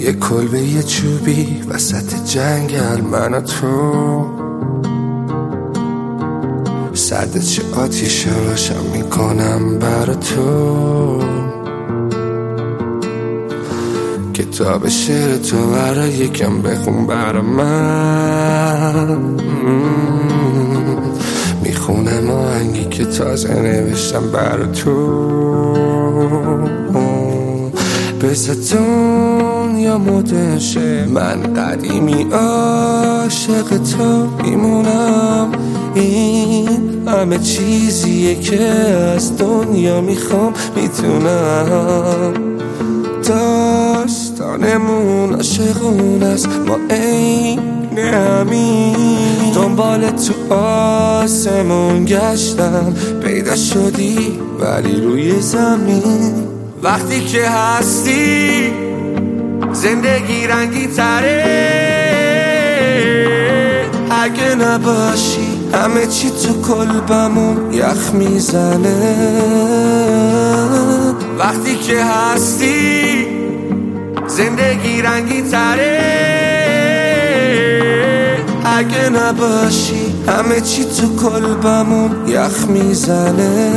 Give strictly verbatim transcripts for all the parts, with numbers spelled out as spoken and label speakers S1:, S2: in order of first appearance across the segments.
S1: یه کلبه یه چوبی وسط جنگل، من و تو سرد چه آتیش روشن میکنم برا تو. کتاب شعر تو برا یکم بخون برا من، میخونم آهنگی که تازه نوشتم برا تو. بذار دنیا مدرن شه، من قدیمی عاشق تو میمونم. این همه چیزیه که از دنیا میخوام میتونم. داستانمون عاشقون است، ما عین همین. دنبال تو آسمون گشتم، پیدا شدی ولی روی زمین. وقتی که هستی زندگی رنگی تره، اگه نباشی همه چی تو قلبمون یخ میزنه. وقتی که هستی زندگی رنگی تره، اگه نباشی همه چی تو قلبمون یخ میزنه.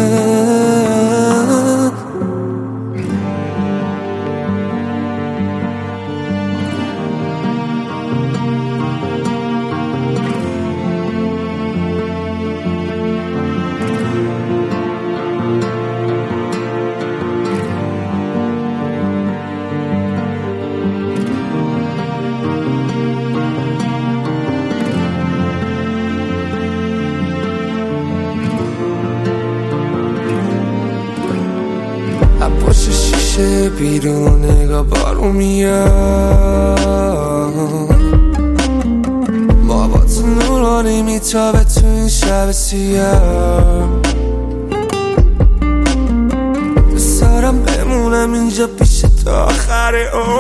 S1: پشت شیشه بیرون نگاه بارون میاد، ما با تو نورانی میتابه تو این شب سیاه. دوست دارم بمونم اینجا پیش تا آخر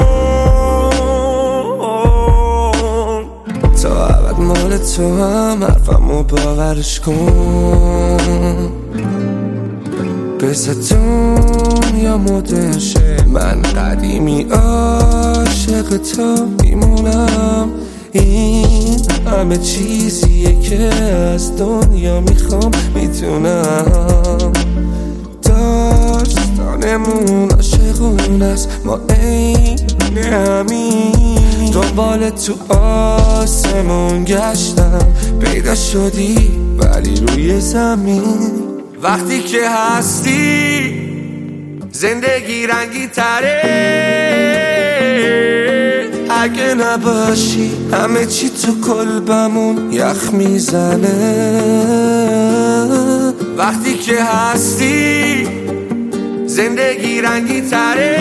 S1: اون، تا ابد مال تو هم حرفمو باورش کن. بذار دنیا مدرن شه، من قدیمی عاشق تو میمونم. این همه چیزیه که از دنیا میخوام میتونم. داستانمون عاشقون است، ما عین همین. دنبال تو آسمون گشتم، پیدا شدی ولی روی زمین. وقتی که هستی زندگی رنگی تره، اگه نباشی همه چی تو قلبمون یخ میزنه. وقتی که هستی زندگی رنگی تره،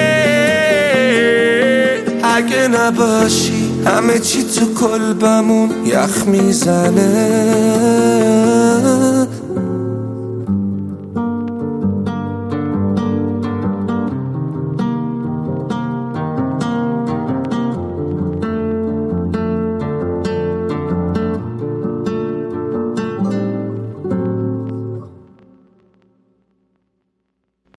S1: اگه نباشی همه چی تو قلبمون یخ میزنه.